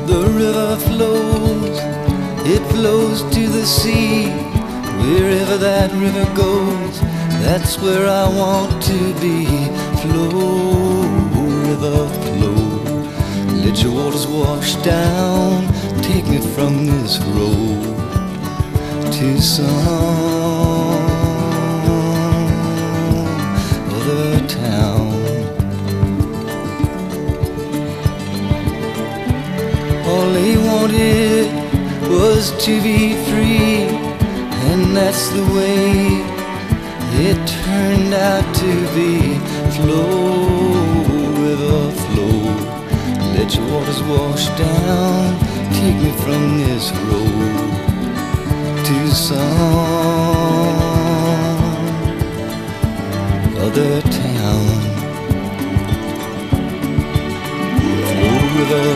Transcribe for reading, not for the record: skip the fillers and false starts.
The river flows, it flows to the sea. Wherever that river goes, that's where I want to be. Flow, river, flow. Let your waters wash down. Take me from this road to some other town. All they wanted was to be free, and that's the way it turned out to be. Flow, river, flow. Let your waters wash down. Take me from this road to some other town. Flow, river,